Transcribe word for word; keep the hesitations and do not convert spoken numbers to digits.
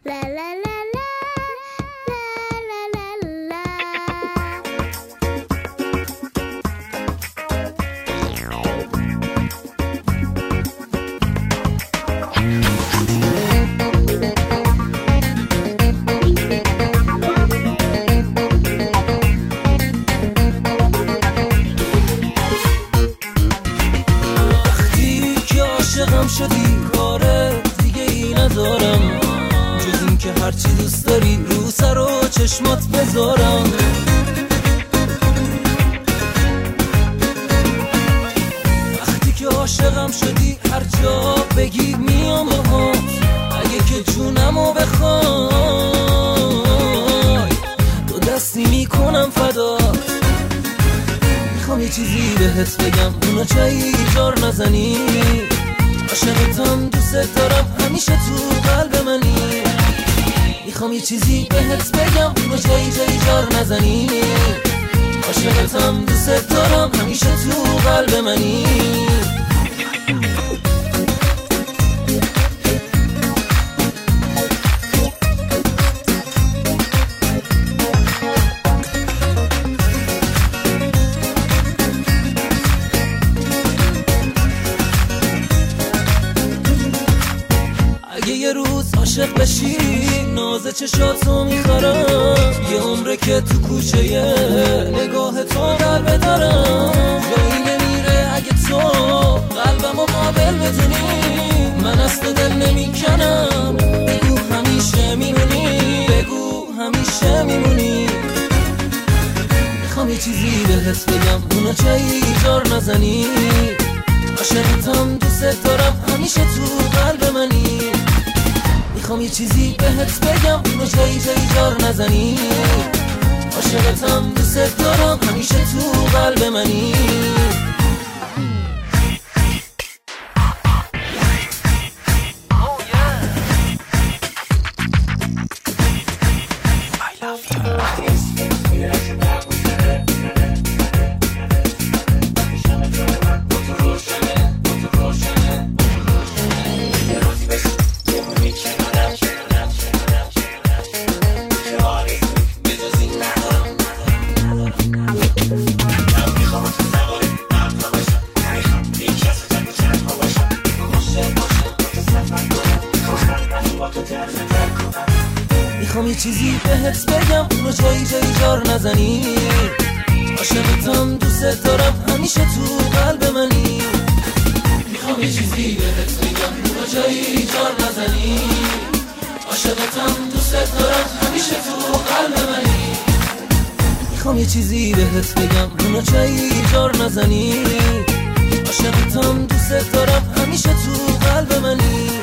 لا لا لا لا لا لا لا وقتی که عاشقم شدی کار دیگه ای ندارم جز این که هرچی دوست داری رو سر و چشمات بذارم. وقتی که عاشقم شدی هر جا بگی میام باهات، اگه که جونمو بخوای دو دستی میکنم فدات. میخوام یه چیزی بهت بگم اونو جایی جار نزنی، عاشقتم دوست دارم همیشه تو قلب منی. میخوام یه چیزی بهت بگم اونو جایی جایی جار نزنی، عاشقتم دوست دارم همیشه تو قلب منی. اگه یه روز عاشق بشی ناز چشاتو میخورم، یه عمره که تو کوچه نگاه تو قلب دارم. جایی نمیره اگه تو قلبمو قابل بدونی، من از تو دل نمیکنم، بگو همیشه میمونی، بگو همیشه میمونی. میخوام یه چیزی بهت بگم اونو جایی جار نزنی، عاشقتم دوست دارم همیشه تو قلب منی. میخوام یه چیزی بهت بگم اونو جایی جایی جار نزنی، عاشقتم دوست دارم همیشه تو قلب منی. میخوام یه چیزی بهت بگم اونو جایی جایی جار نزنی، عاشقتم دوست دارم همیشه تو قلب منی. میخوام یه چیزی بهت بگم اونو جایی جار نزنی، عاشقتم دوست دارم همیشه تو قلب منی. میخوام یه چیزی بهت بگم اونو جایی جار نزنی، عاشقتم دوست دارم همیشه تو قلب منی.